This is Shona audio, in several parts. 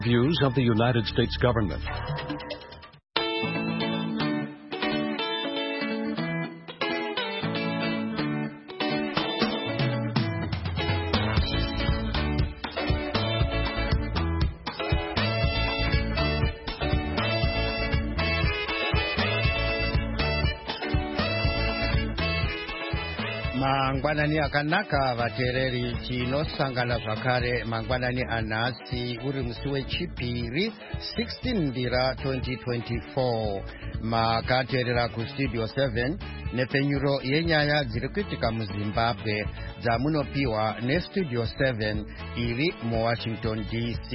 Views of the United States government. Mangwanani akanaka vateereri, tinosangana zvakare mangwanani anhasi uri musi wechipiri 16 ndira 2024. Makateerera kustudio 7 nepfenyuro yenyaya dziri kuitika muzimbabwe dzamunopiwa nestudio 7 iri muwashington DC.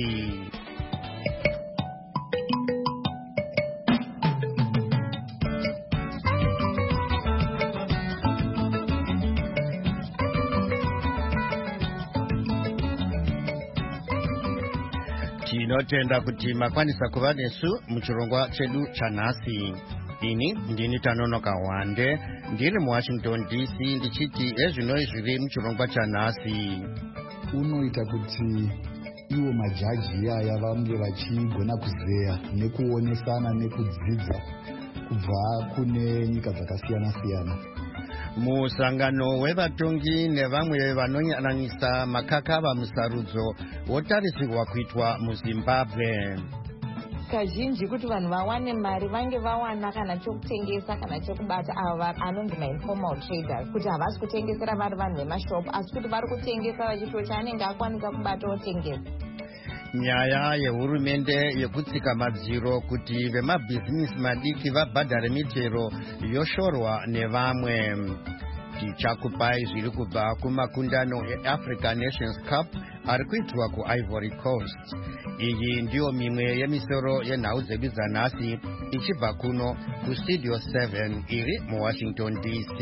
Tinotenda kuti makwanisa kuva nesu muchirongwa chedu chanhasi. Ini ndini Tanonoka Wande, ndiri muwashington DC, ndichiti ezvino zviri muchirongwa chanhasi. Unoita kuti iwo majaji iyaya vange vachigona kuzeya nekuonesana nekudzidza kubva kune nyika dzakasiyana-siyana. Musangano wevatongi nevamwe vanonyananisa makakava musarudzo wotarisirwa kuitwa muzimbabwe. Kazhinji kuti vanhu vawane mari vange vawana kana chokutengesa kana chokubata ava anonzi ma-informal traders, kuti havasi kutengesera vari vanhu vemashopu asi kuti vari kutengesa vachito chaanenge akwanisa kubata otengesa. Nyaya yehurumende yekutsika madziro kuti vemabhizinisi madiki vabhadhare mitero yoshorwa nevamwe. Tichakupai zviri kubva kumakundano eAfrican Nations Cup ari kuitwa kuIvory Coast. Iyi ndiyo mimwe yemisoro yenhau dzedu dzanhasi ichibva kuno kustudio 7 iri muwashington DC.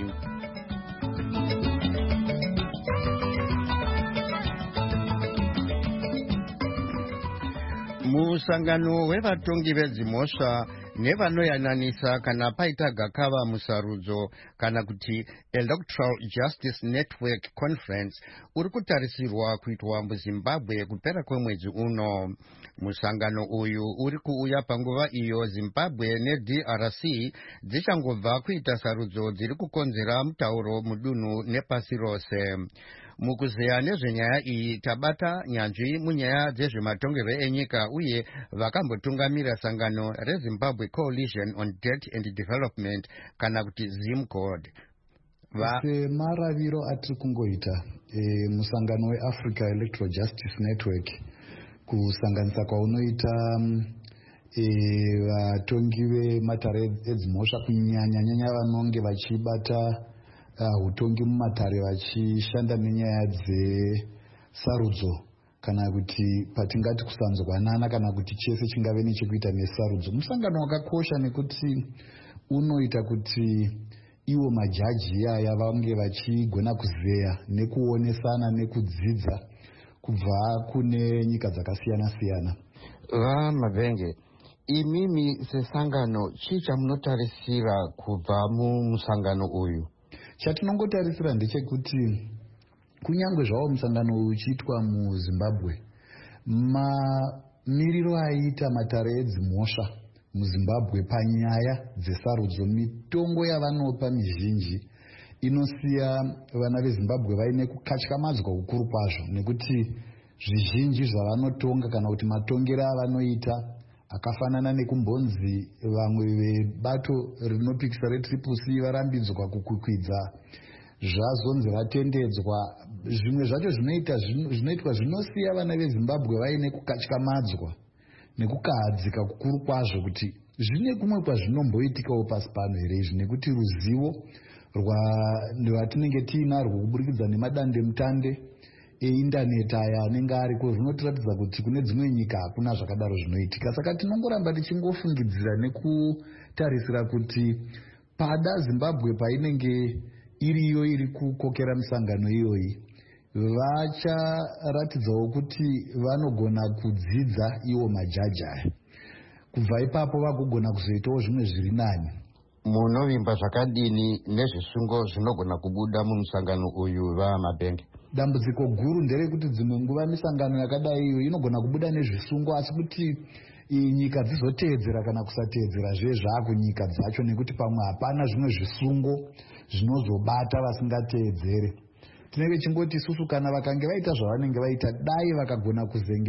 Musangano wevatongi vedzimhosva nevanoyananisa kana paita gakava musarudzo kana kuti Electoral Justice Network Conference uri kutarisirwa kuitwa muzimbabwe kupera kwemwedzi uno. Musangano uyu uri kuuya panguva iyo Zimbabwe neDRC dzichangobva kuita sarudzo dziri kukonzera mutauro mudunhu nepasi rose. Mukuzeya nezvenyaya iyi tabata nyanzvi munyaya dzezvematongerwo enyika uye vakambotungamira sangano reZimbabwe Coalition on Debt and Development kana kuti ZIMCODE. Semaraviro atiri kungoita musangano weAfrica Electoral Justice Network, kusanganisa kwaunoita vatongi vematare edzimhosva kunyanya vanonge vachibata utongi mumatare vachishanda nenyaya dzesarudzo kana kuti patingati kusanzwanana kana kuti chese chingave nechekuita nesarudzo. Musangano wakakosha nekuti unoita kuti iwo majaji iyaya vange vachigona kuzeya nekuonesana nekudzidza kubva kune nyika dzakasiyana-siyana. Mavenge, imimi sesangano chii chamunotarisira kubva mumusangano uyu? Chatinongotarisira ndechekuti kunyange zvavo musangano uyu uchiitwa muzimbabwe, mamiriro aita matare edzimhosva muzimbabwe panyaya dzesarudzo, mitongo yavanopa mizhinji inosiya vana vezimbabwe vaine kukatyamadzwa kukuru kwazvo, nekuti zvizhinji zvavanotonga kana kuti matongero avanoita akafanana nekumbonzi vamwe vebato rinopikisa reTriple-C varambidzwa kukwikwidza zvazonzi vatendedzwa. Zvimwe zvacho zvinoitwa zvinosiya vana vezimbabwe vaine kukatyamadzwa nekukahadzika kukuru kwazvo kuti zvine kumwe kwazvinomboitikawo pasi pano here izvi, nekuti ruzivo rwatinenge tiinarwo kuburikidza nemadandemutande eindaneti aya anenge ariko zvinotiratidza kuti kune dzimwe nyika hakuna zvakadaro zvinoitika. Saka tinongoramba tichingofungidzira nekutarisira kuti pada Zimbabwe painenge iriyo iri kukokera misangano iyoyi, vacharatidzawo kuti vanogona kudzidza iwo majaji aya, kubva ipapo vagogona kuzoitawo zvimwe zviri nani. Munovimba zvakadini nezvisungo zvinogona kubuda mumusangano uyu vaMabhenge? dambudziko guru nderekuti dzimwe nguva misangano yakadai iyo inogona kubuda nezvisungo, asi kuti nyika dzizoteedzera kana kusateedzera zvezvakunyika dzacho, nekuti pamwe hapana zvimwe zvisungo zvinozobata vasingateedzere. Tinenge chingoti isusu kana vakange vaita zvavanenge vaita, dai vakagona kuzenge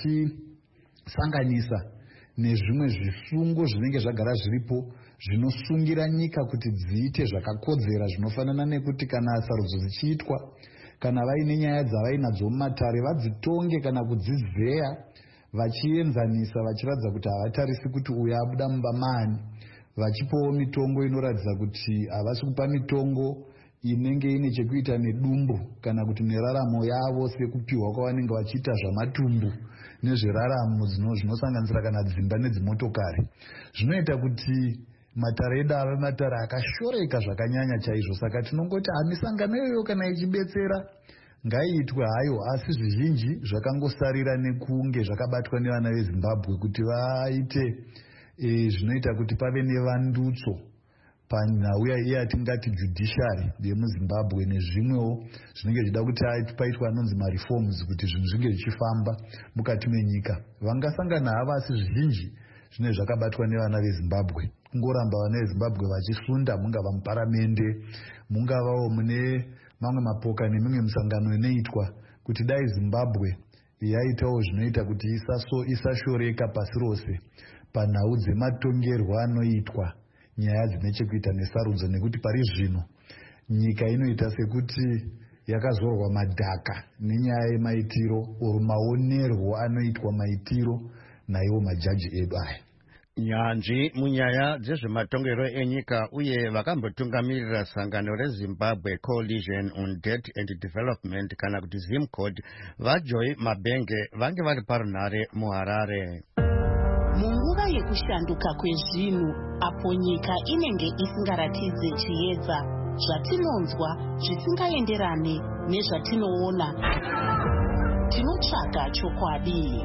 vachisanganisa nezvimwe zvisungo zvinenge zvagara zviripo zvinosungira nyika kuti dziite zvakakodzera, zvinofanana nekuti kana sarudzo dzichiitwa, kana vaine nyaya dzavainadzo mumatare vadzitonge kana kudzizeya vachienzanisa, vachiratidza kuti havatarisi kuti uyu abuda mumba mani, vachipowo mitongo inoratidza kuti havasi kupa mitongo inenge ine chekuita nedumbu kana kuti neraramo yavo, sekupiwa kwavanenge vachiita zvamatumbu nezveraramo zvinosanganisira kana dzimba nedzimotokari. Zvinoita kuti matare edu ave matare akashoreka zvakanyanya chaizvo. Saka tinongoti misangano iyoyo kana ichibetsera ngaiitwe hayo, asi zvizhinji zvakangosarira nekunge zvakabatwa nevana veZimbabwe kuti vaite zvinoita kuti pave nevandutso panhau yatingati judiciary yemuZimbabwe nezvimwewo zvinenge zvichida kuti paitwa anonzi mareforms kuti zvinhu zvinge zvichifamba mukati menyika. Vangasangana hava, asi zvizhinji zvinenge zvakabatwa nevana veZimbabwe. Kungoramba vana veZimbabwe vachisunda, mungava muparamende, mungavawo mune mamwe mapoka nemimwe misangano inoitwa, kuti dai Zimbabwe yaitawo zvinoita kuti isashoreka pasi rose panhau dzematongerwo anoitwa nyaya dzine chekuita nesarudzo, nekuti pari zvino nyika inoita sekuti yakazorwa madhaka nenyaya yemaitiro oro maonerwo anoitwa maitiro naivo majaji edu aya. Nyanzvi munyaya dzezvematongero enyika uye vakambotungamirira sangano reZimbabwe Coalition on Debt and Development kana kuti ZIMCODE vaJoy Mabenge vange vari parunhare muHarare. Munguva yekushanduka kwezvinhu, apo nyika inenge isingaratidze chiedza, zvatinonzwa zvisingaenderane nezvatinoona, tinotsvaga chokwadi.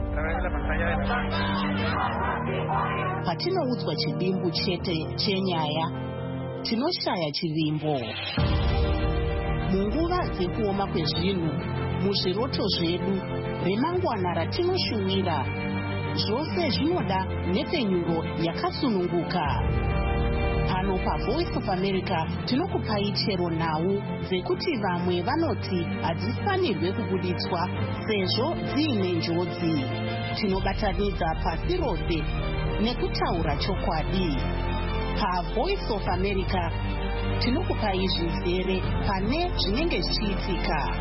Patinoudzwa chidimbu chete chenyaya, tinoshaya chivimbo. Munguva dzekuoma kwezvinhu, muzviroto zvedu, remangwana ratinoshuwira, zvose zvinoda nhepfenyuro yakasununguka. Pano paVoice of America tinokupai chero nhau dzekuti vamwe vanoti hadzifanirwe kubuditswa sezvo dziine njodzi. Tinobatanidza pasi rose nekutaura chokwadi. PaVoice of America tinokupai zvizere pane zvinenge zvichiitika.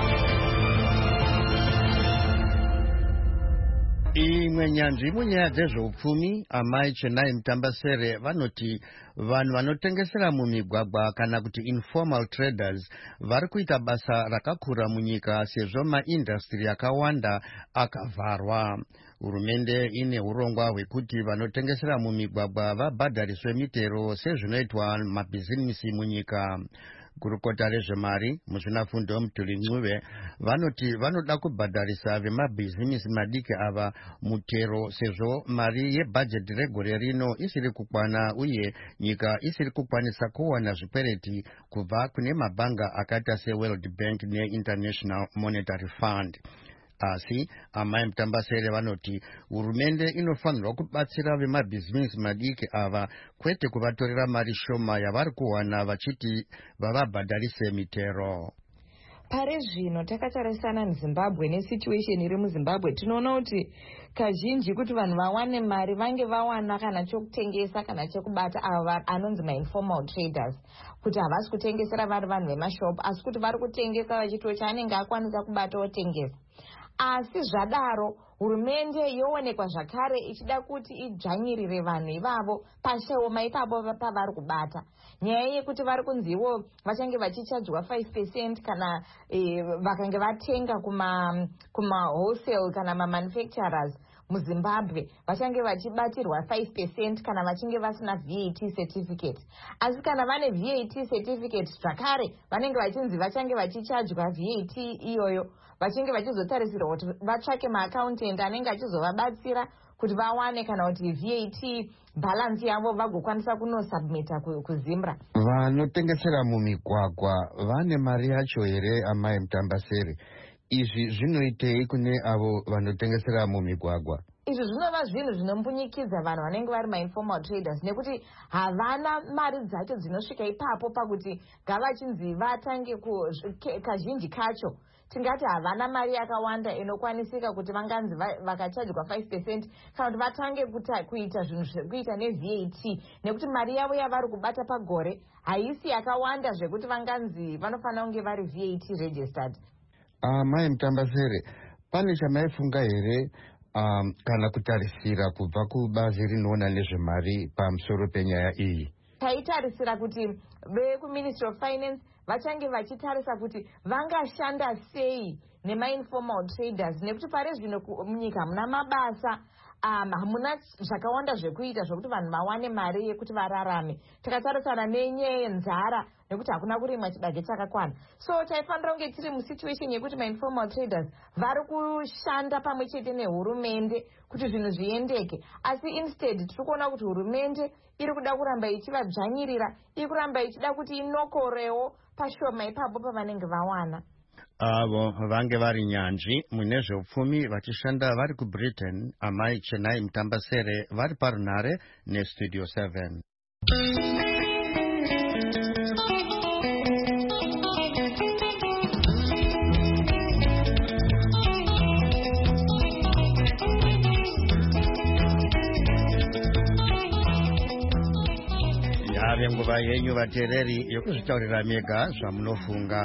Imwe nyanzvi munyaya dzezveupfumi, amai Chenai Mutambasere vanoti vanhu vanotengesera mumigwagwa kana kuti informal traders vari kuita basa rakakura munyika sezvo maindastri akawanda akavharwa. Hurumende ine urongwa hwekuti vanotengesera mumigwagwa vabhadhariswe mitero sezvinoitwa mabhizinisi munyika. Gurukota rezvemari muzvinafundo Mutuli Ncube vanoti vanoda kubhadharisa vemabhizinisi madiki ava mutero sezvo mari yebhajeti regore rino isiri kukwana uye nyika isiri kukwanisa kuwana zvikwereti kubva kune mabhanga akaita seWorld Bank neInternational Monetary Fund. Asi amai Mutambasere vanoti hurumende inofanirwa kubatsira vemabhizinisi madiki ava, kwete kuvatorera mari shoma yavari kuwana vachiti vavabhadharise mitero. Pare zvino takatarisana neZimbabwe nesituation iri muZimbabwe, tinoona kuti kazhinji kuti vanhu vawane mari vange vawana kana chokutengesa kana chokubata ava anonzi mainformal traders, kuti havasi kutengesera vari vanhu vemashopu asi kuti vari kutengesa vachito chaanenge akwanisa kubata otengesa. Asi zvadaro hurumende yoonekwa zvakare ichida kuti idzvanyirire vanhu ivavo pashoma ipapo pavari kubata. Nyaya yekuti vari kunziwo vachange vachichadzwa 5% kana vakange vatenga kuma wholesale kana mamanufacturers muZimbabwe vachange vachibatirwa 5% kana vachinge vasina VAT certificate. Asi kana vane VAT certificate zvakare vanenge vachinzi vachange vachichadzwa VAT iyoyo, vachinge vachizotarisirwa kuti vatsvake maaccountant anenge achizovabatsira kuti vawane kana kuti VAT balance yavo vagokwanisa kunosubmita kuZIMRA. Vanotengesera mumigwagwa vane mari yacho here, amai Mutambaseri? Izvi zvinoitei kune avo vanotengesera mumigwagwa? Izvi zvinova zvinhu zvinombunyikidzwa vanhu vanenge vari ma-informal traders nekuti havana mari dzacho dzinosvika ipapo pakuti gavachinzi vatange kazhinji kacho tingati havana mari yakawanda inokwanisika kuti vanganzi vakachajwa 5% kana kuti vatange kuita zvinhu zvekuita neVAT nekuti mari yavo yavari kubata pagore haisi yakawanda zvekuti vanganzi vanofanira kunge vari VAT registered. Mai Mutambaseri, pane chamaifunga here kana kutarisira kubva kubazi rinoona nezvemari pamusoro penyaya iyi? Taitarisira kuti vekuMinistry of Finance vachange vachitarisa kuti vangashanda sei nema-informal traders nekuti pari zvino munyika muna mabasa hamuna zvakawanda zvekuita zvokuti vanhu vawane mari yekuti vararame. Takatarisana nenyaya yenzara nekuti hakuna kurimwa chibage chakakwana. So taifanira kunge tiri musituation yekuti ma-informal traders vari kushanda pamwe chete nehurumende kuti zvinhu zviendeke. Asi instead tiri kuona kuti hurumende iri kuda kuramba ichivadzvanyirira, iri kuramba ichida kuti inokorewo pashoma ipapo pavanenge vawana. Avo vange vari nyanzvi mune zveupfumi vachishanda vari kuBritain, amai Chenai Mutambaseri vari parunhare neStudio 7. Yave nguva yenyu vateereri yokuzvitaurira mega zvamunofunga.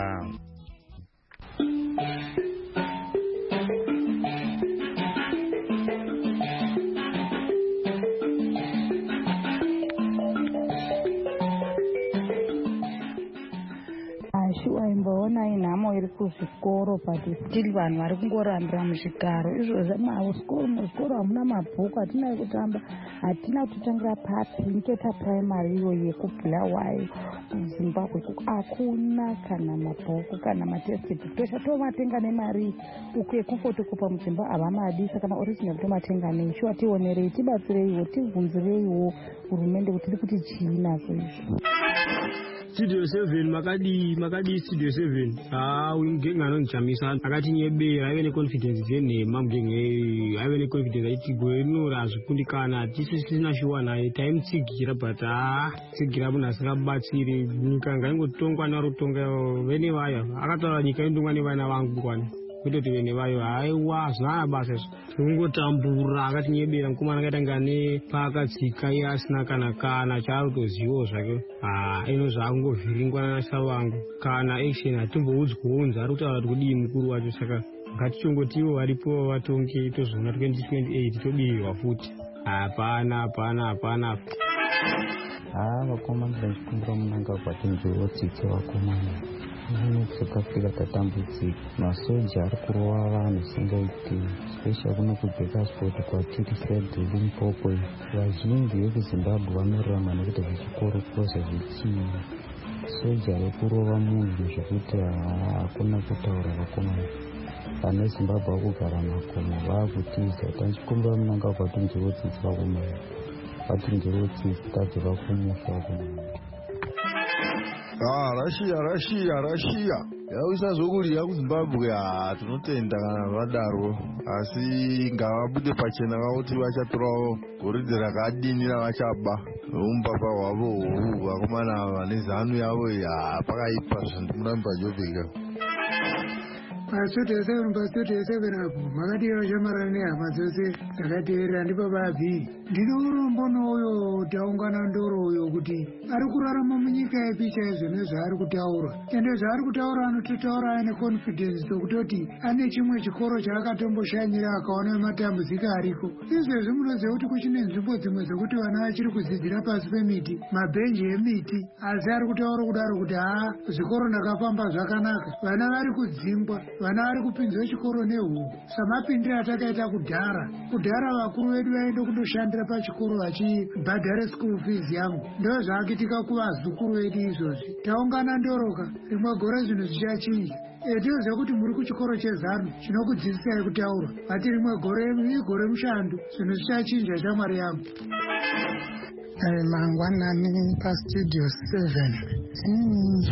Waimboona inhamo iri kuzvikoro but still vanhu vari kungorambira muzvigaro izvozvo. Muzvikoro hamuna mabhuku, hatina ekutamba, hatina kutotangira papi nketa primary iyo yekubhulawayo kuZimbabwe hakuna kana mabhuku kana matextbook. Tosha tomatenga nemari uku yekufotokopa mudzimba havamadi, saka maoriginal tomatenga nei. Shuwa tionerei, tibatsireiwo, tibvunzireiwo hurumende kuti iri kuti chii nazvo izvo. Studio 7 makadi Studio 7 mugenge anondichamisa akati nyebera aive neconfidence dzenhema mugenge aive neconfidence aiti gore rinora hazvikundikana tisisina shuwa naye taimutsigira but tsigira munhu asingabatsiri nyika ngaingotongwa narutonga vene vayo akataura nyika indongwa nevana vangu kwani kutoti vene vayo haiwa zvinana basa izvo kungotambura akatinyebera mukomana akaita ngane paakatsika iye asina kana chaari kutozivawo zvake ino zvaakungovhiringwa nanasa vangu kana action hatimboudzwaunzi ari kutaura kuti kudii mukuru wacho. Saka ngatichongotiwo varipo vatonge tozoona 2028 tobirwa futi. Hapana vakomana ndachikumbira munanga kwatinzvotsitse vakomana kuzoka tatambudzika masoja ari kurova vanhu singaiti special kuno kubheka sport kwatiri side Limpopo. Vazhinji vekuZimbabwe vanorarama nekuita zvechikoro kosa zvechii soja rekurova munhu zvekuti hakuna kutaura vakomana. Vane Zimbabwe vakugara makomo vaakutiza. Tanchikumbira munanga kwatinzvotsitse vakomana vatinzvotsitse tati vakumusha vakomana. Russia yausazokurira kuZimbabwe tinotenda kana vadaro, asi ngavabude pachena kuti vachatorawo goridhe rakadini ravachaba umbapa hwavo huu vakomana vane zanu yavo pakaipa zvandimuramba Jovheka. Studio 7 apo makadiwa shamarana nehama dzose dzakateerera ndipo babvi. Ndino urombo nouyo taungana ndoro uyo kuti ari kurarama munyika yepi chaizvo nezvaari kutaura, ende zvaari kutaura anototaura aine confidence tokutoti ane chimwe chikoro chaakatomboshanyira akaona matambudziko ariko. Izvezvi munoziva kuti kuchine nzvimbo dzimwe dzekuti vana vachiri kudzidzira pasi pemiti, mabhenji emiti, asi ari kutaura kudaro kuti zvikoro ndakafamba zvakanaka, vana vari kudzingwa, vana vari kupinzwa chikoro nehuku. Samapindira atakaita kudhara vakuru vedu vaende kundoshandira pachikoro vachibhadhare school fees yangu. Ndo zvaakitika kuvazukuru vedu izvozvi. Taungana ndoroka rimwe gore zvinhu zvichachinja. tinoziva kuti muri kuchikoro chezano chinokudzidzisai kutaura. Ati rimwe gore mushando zvinhu zvichachinja shamwari yangu. Mangwanani pastudio 7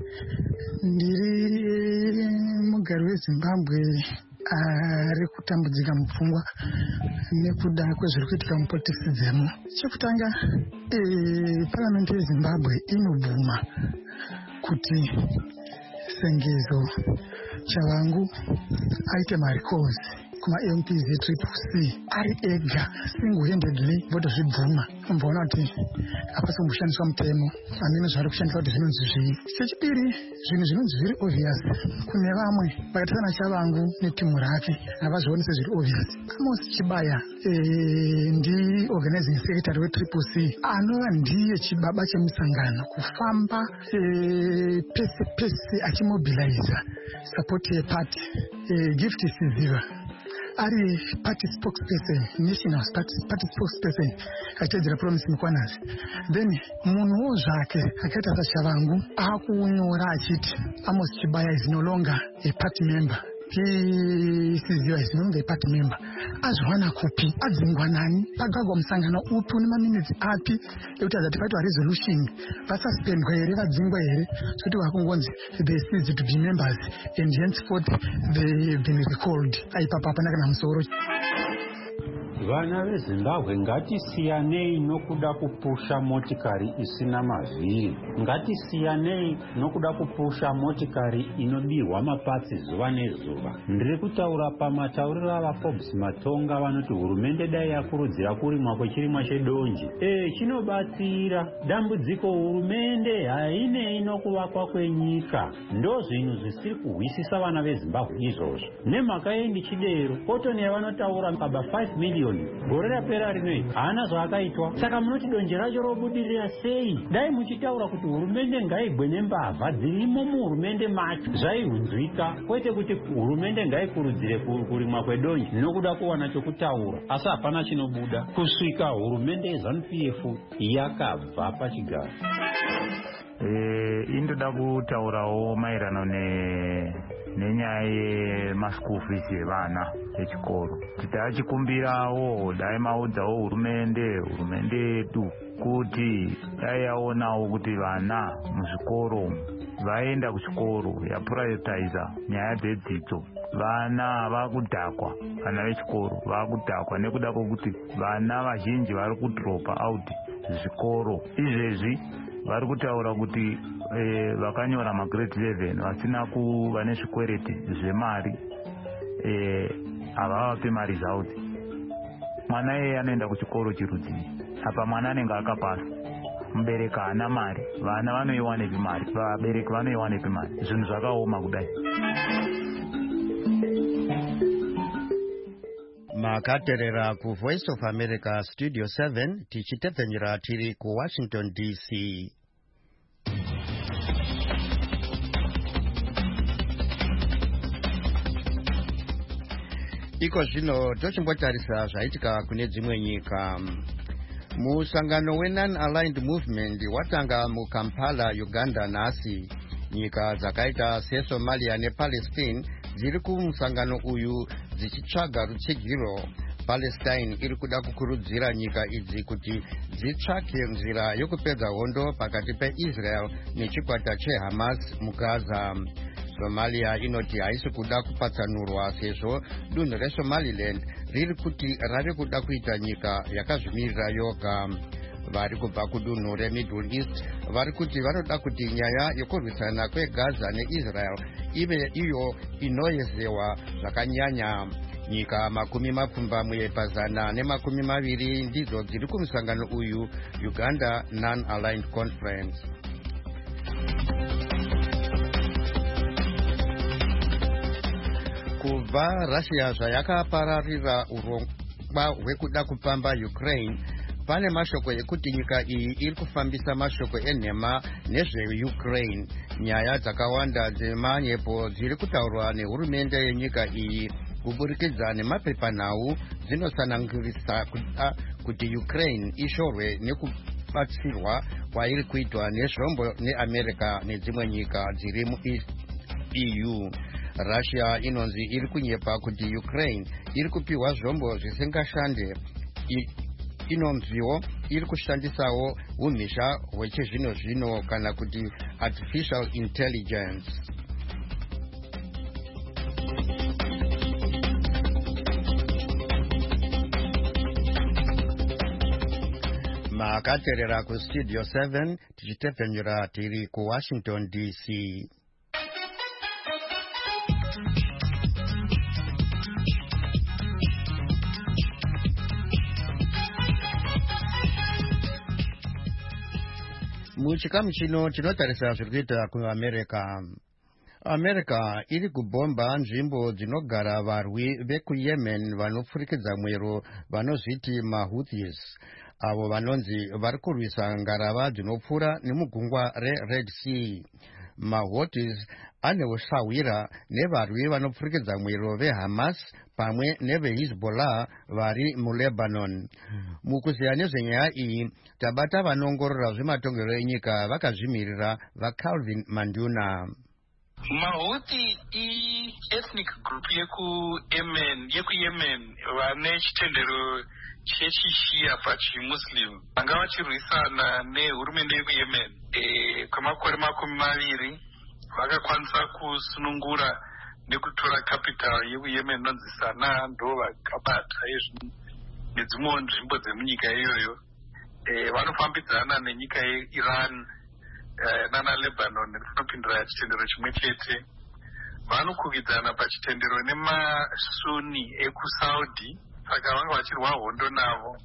ndiri mugari weZimbabwe ari kutambudzika mupfungwa nekuda kwezviri kuitika mupolitisizemu. Chekutanga, paramende yeZimbabwe inobvuma kuti sengezo Chavangu aite marecalls kuma-MPs e-CCC ari ega single-handedly votozvibvuma. Umboona kuti hapasi kumboshandiswa mutemo amene zvari kushandiswa kuti zvinonzi zvii. Chechipiri, zvinhu zvinonzi zviri obvious kune vamwe vakaita sana Chavangu netimu rake havazvioni sezviri obvious. Amos Chibaya ndi organizing secretary we-CCC anova ndiye chibaba chemusangano kufamba pese pese achimobiliza support yeparty. Gift Siziva ari party spokesperson, national party spokesperson, achedzera Promise Mukwanasi. Then munhuwo zvake akaita saChavangu akunyora achiti Amos Chibaya is no longer a party member. Siziva is no longer a party member. Azwana kupi, adzingwa nani, pagagwa musangano upi une maminutes api ekuti azati paitwa resolution vasuspendwa here vadzingwa here kuti vakungonzi they ceased to be members and henceforth they have been recalled. Aipapa hapana kana musoro. Vana veZimbabwe ngatisiyanei nokuda kupusha motikari isina mavhiri. Ngatisiyanei nokuda kupusha motikari inodirwa mapatsi zuva nezuva. Ndiri kutaura pamatauriro avaForbes Matonga vanoti hurumende dai yakurudzira kurimwa kwechirimwa chedonje. Chinobatsira dambudziko hurumende hainei nokuvakwa kwenyika. Ndo zvinhu zvisiri kuhwisisa vana veZimbabwe izvozvo. Nemhaka yendichidero kotoni yavanotaura kaba 5 million gore rapera rinoi haana zvakaitwa. Saka munoti donje racho robudirira sei? Dai muchitaura kuti hurumende ngaigwe nembavha dzirimo muhurumende macho zvaihunzwika, kwete kuti hurumende ngaikurudzire kurimwa kwedonje nokuda kuwana chokutaura. Asi hapana chinobuda kusvika hurumende yeZANU-PF yakabva pachigaro. Indoda kutaurawo maererano nenyaya yemaschool fees evana vechikoro. Tichikumbirawo dai maudzawo hurumende yedu kuti dai yaonawo kuti vana muzvikoro vaenda kuchikoro yaprioritaiza nyaya dzedzidzo. Vana vakudhakwa, vana vechikoro vakudhakwa nekuda kwokuti vana vazhinji vari kudropa out zvikoro. Izvezvi vari kutaura kuti vakanyora magrade 11 vasina kuva nezvikwereti zvemari havavapi mari result. Mwana iye anoenda kuchikoro chirudzii. Apa mwana anenge akapasa, mubereki haana mari, vana vanoiwanepi mari, vabereki vanoiwanepi mari? Zvinhu zvakaoma kudai. Makaterera ku Voice of America Studio 7 tichitevhenyera tiri ku Washington DC. Iko zvino tochimbotarisa zvaitika kune dzimwe nyika. Musangano we-Non-Aligned Movement watanga muKampala, Uganda nhasi. Nyika dzakaita seSomalia nePalestine dziri kumusangano uyu dzichitsvaga rutsigiro. Palestine iri kuda kukurudzira nyika idzi kuti dzitsvake nzira yokupedza hondo pakati peIsrael nechikwata cheHamas muGaza. Somalia inoti haisi kuda kupatsanurwa sezvo dunhu reSomaliland riri kuda kuita nyika yakazvimirira yoga. Vari kubva kudunhu reMiddle East vari kuti vanoda kuti nyaya yekurwisana kweGaza neIsrael ive iyo inoyezewa zvakanyanya. Nyika 220 ndidzo dziri kumusangano uyu Uganda Non-Aligned Conference. Kubva Russia zvayakapararira urongwa hwekuda kupamba Ukraine, pane mashoko ekuti nyika iyi iri kufambisa mashoko enhema nezveukraine. Nyaya dzakawanda dzemanyepo dziri kutaurwa nehurumende yenyika iyi kuburikidza nemapepanhau dzinosanangurisa kuti Ukraine ishorwe nekubatsirwa kwairi kuitwa nezvombo neAmerica nedzimwe nyika dziri muEU. Russia inonzi iri kunyepa kuti Ukraine iri kupiwa zvombo zvisingashande. Inonziwo iri kushandisawo umhizha hwechizvino zvino kana kuti artificial intelligence. Makaterera ku Studio 7 tichitepfenyura tiri ku Washington DC. Muchikamu chino tinotarisa zvirikuita kuAmerica. America iri kubomba nzvimbo dzinogara varwi vekuYemen vanopfurikidza mwero vanozviti maHouthis, avo vanonzi vari kurwisa ngarava dzinopfuura nemugungwa reRed Sea. MaHouthis ane ushawira nevarwi vanopfurikidza mwero veHamas pamwe neveHezbollah vari muLebanon. Mukuziya nezvenyaya iyi tabata vanongorora zvematongero enyika vakazvimirira vaCalvin Manduna. MaHouthi ethnic group yekuYemen vane chitendero chechishia pachimuslim vanga vachirwisana nehurumende yekuYemen kwemakore 20 vakakwanisa kusunungura nekutora capital yekuYemen inonzi Sanaa, ndo vakabata nedzimwewo nzvimbo dzemunyika iyoyo. Vanofambidzana nenyika yeIran nana Lebanon rinopindura chitendero chimwe chete. Vanokukidzana pachitendero nemasuni ekuSaudi, saka vanga vachirwa hondo navo.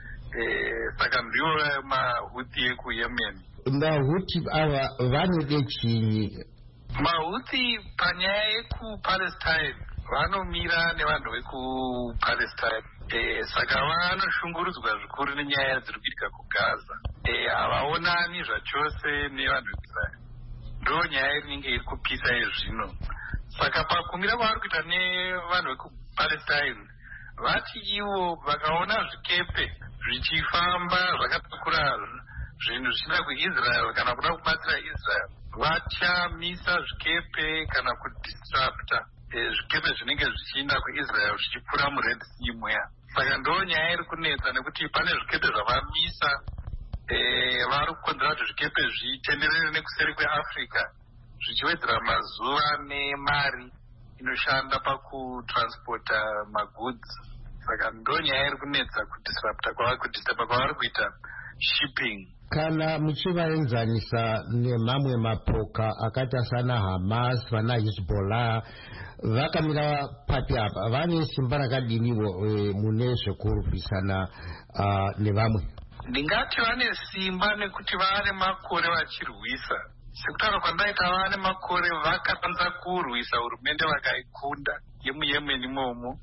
Saka ndiwo maHouthi ekuYemen. MaHouthi ava vanode chinyi? MaHouthi panyaya yekuPalestine vanomira nevanhu vekuPalestine. Saka vanoshungurudzwa zvikuru nenyaya dziri kuitika kuGaza. Havaonani zvachose nevanhu veIsrael. Ndo nyaya inenge iri kupisa izvino. Saka pakumira kwavari kuita nevanhu vekuPalestine, vati ivo vakaona zvikepe zvichifamba zvakatakura zvinhu zvichida kuIsrael kana kuda kubatsira Israel, vachamisa zvikepe kana kudisrupta zvikepe zvinenge zvichienda kuIsrael zvichipfuura muRed Sea muya. Saka ndo nyaya iri kunetsa nekuti pane zvikepe zvavamisa vari kukonzera kuti zvikepe zvitenderere nekuseri kweAfrica zvichiwedzera mazuva nemari inoshanda pakutransporta magoods. Saka ndo nyaya iri kunetsa kudisturba kwavari kuita shipping. Kana muchivaenzanisa nemamwe mapoka akaita sana Hamas vana Hezbollah vakamira pati apa, vane simba rakadiniwo mune zvekurwisana nevamwe? Ndingati vane simba nekuti vane makore vachirwisa. Sekutaura kwandaita vane makore vakakwanisa kurwisa hurumende vakaikunda yemuYemen imomo.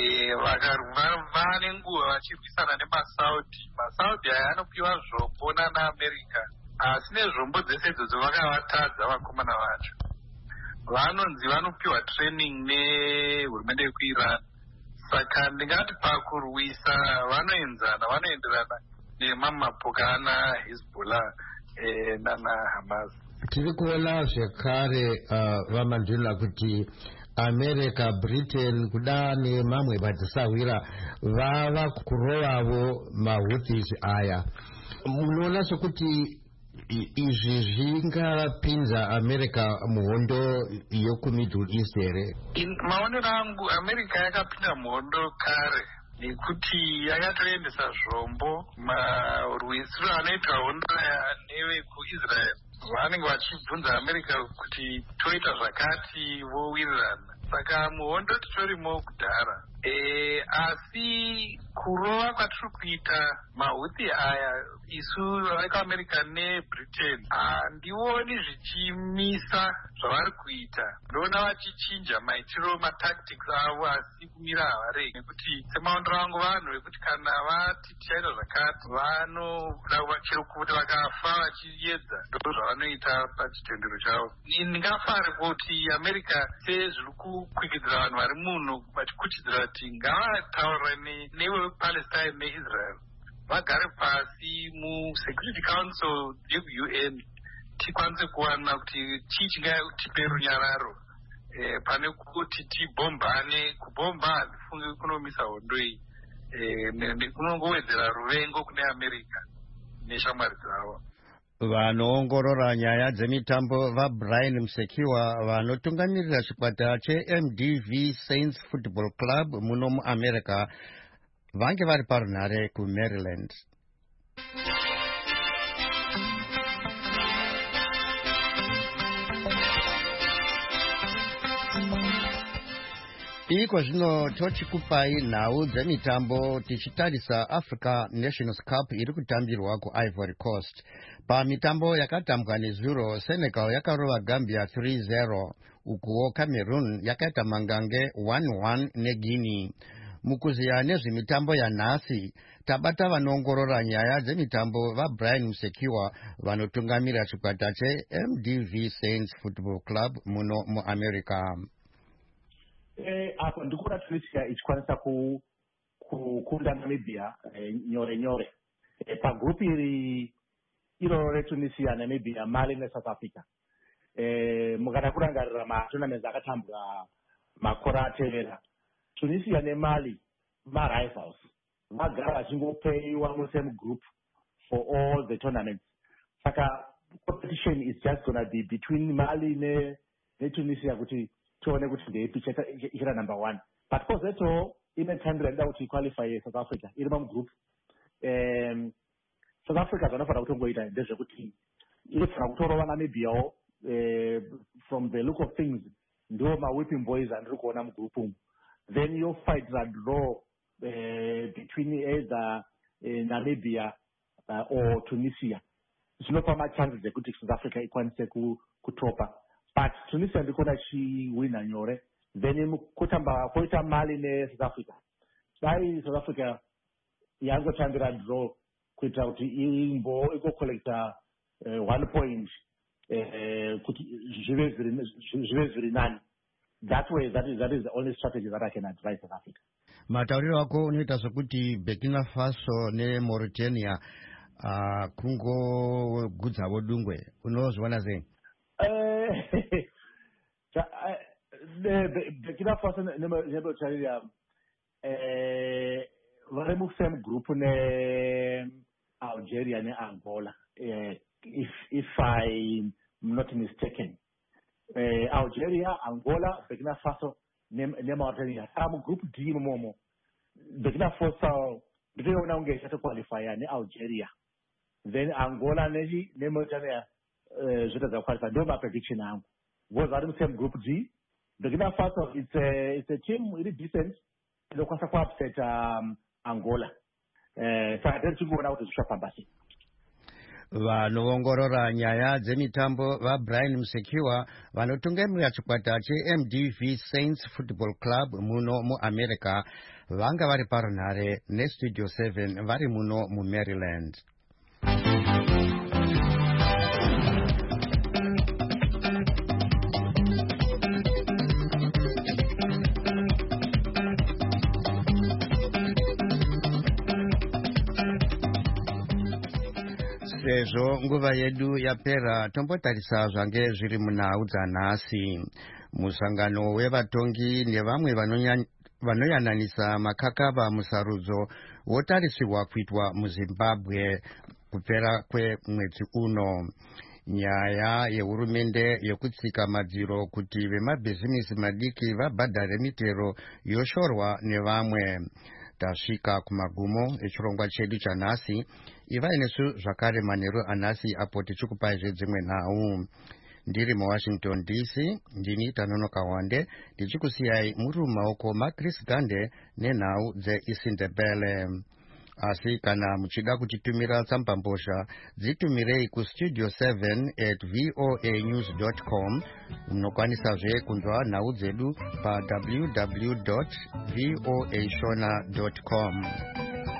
Vane nguva vachirwisana nemaSaudi. MaSaudi aya anopiwa zvombo nanaAmerica, asi nezvombo dzese idzodzo vakavatadza vakomana vacho. Vanonzi vanopiwa training nehurumende yekuIran. Saka ndingati pakurwisa vanoenderana nemamapoka ana Hezbollah nana Hamas. Tiri kuona zvekare vaManduna kuti America, Britain kuda nemamwe madzisawira vava kurovavo maHouthis aya. Munoona sokuti izvi zvingapinza America muhondo yokuMiddle East here? Maonero angu America yakapinda muhondo kare nekuti yakatoendesa zvombo. Marwisiro anoitwa hondo nevekuIsrael vanenge vachibvunza America kuti toita zvakati vowirirana. Saka muhondo titorimo kudhara. Asi kurova kwatiri kuita maHouthi aya isu vekuAmerica neBritain handioni zvichimisa zvavari kuita. Ndoona vachichinja maitiro matactics avo, asi kumira havaregi. Nekuti semaondero angu vanhu vekuti kana vati tichaita zvakati vanoda chero kuti vakafa vachiedza, ndo zvavanoita pachitendero chavo. Ndingafare kuti America sezviri kukwikidzira vanhu vari muno vachikuchidzira kuti ngavataura nevePalestine neIsrael, vagare pasi muSecurity Council yeku-UN tikwanise kuwana kuti chii chingatipe runyararo pane kuti tibhombane. Kubhomba handifungi kunomisa hondo iyi, kunongowedzera ruvengo kune America neshamwari dzavo. Vanoongorora nyaya dzemitambo vaBrian Msekiwa vanotungamirira chikwata cheMDV Saints Football Club muno muAmerica vange vari parunhare kuMaryland. Iko zvino tochikupai nhau dzemitambo tichitarisa Africa Nations Cup iri kutambirwa kuIvory Coast. Pamitambo yakatambwa nezuro, Senegal yakarova Gambia 3-0, ukuwo Cameroon yakaita mangange 1-1 neGuinea. Mukuziya nezvemitambo yanhasi, tabata vanoongorora nyaya dzemitambo vaBrian Msekiwa vanotungamirira chikwata cheMDV Saints Football Club muno muAmerica. Apo ndikuona Tunisia ichikwanisa kukunda Namibia nyore nyore. Pagrupu iro reTunisia, Namibia, Mali neSouth Africa. Mukada kurangarira matournaments akatambwa makore atevera, Tunisia neMali marivals. Vagara vachingopeyiwa musame group for all the tournaments. Saka competition is just going to be between Mali neTunisia kuti tuone kuti ndeipi ichira number 1. But of course that's ine time renda kuti qualify South Africa iri mugroup. South Africa vanofanira kutongoita ndezvekuti inofanira kutorova Namibia from the look of things ndo whipping boys andiri kuona mugroup umu. Then you'll fight a draw between either Namibia or Tunisia. Zvinopa machances ekuti South Africa ikwanise kutopa. But Tunisia ndikuona chiwina nyore. Then kutamba koita Mali neSouth Africa. Dai South Africa yangotambira draw kuita kuti igocollecta 1 point kuti zvive zviri nani. That way, that is the only strategy that I can advise South Africa. Matauriro ako unoita sokuti Burkina Faso neMauritania kungogudzavo dungwe. Unozviona sei? Burkina Faso neMauritania vari musame group neAlgeria neAngola, if I'm not mistaken. Algeria, Angola, Burkina Faso, Mauritania. I'm group D momo. Burkina Faso, they don't get to qualify Algeria. Then Angola, Mauritania, just qualify. No my prediction now. Was that the same group G? Burkina Faso, it's a team really decent. They don't upset Angola. So I don't think go out to shop embassy. Vanoongorora nyaya dzemitambo vaBrian Msekiwa vanotungamirira chikwata cheMDV Saints Football Club muno muAmerica vanga vari parunhare neStudio 7 vari muno muMaryland. Sezvo nguva yedu yapera, tombotarisa zvange zviri munhau dzanhasi. Musangano wevatongi nevamwe vanoyananisa makakava musarudzo wotarisirwa kuitwa muZimbabwe kupera kwemwedzi uno. Nyaya yehurumende yekutsika madziro kuti vemabhizimisi madiki vabhadhare mitero yoshorwa nevamwe. Tasvika kumagumo echirongwa chedu chanhasi. Ivai nesu zvakare manheru anhasi apo tichikupai zvedzimwe nhau. Ndiri muWashington DC, ndini Tanonoka Wande, ndichikusiyai muri mumaoko maChris Gande nenhau dzeIsindebele. Asi kana muchida kutitumira tsambambozha, dzitumirei kuStudio 7@voanews.com. Munokwanisazve kunzwa nhau dzedu pa www.voashona.com.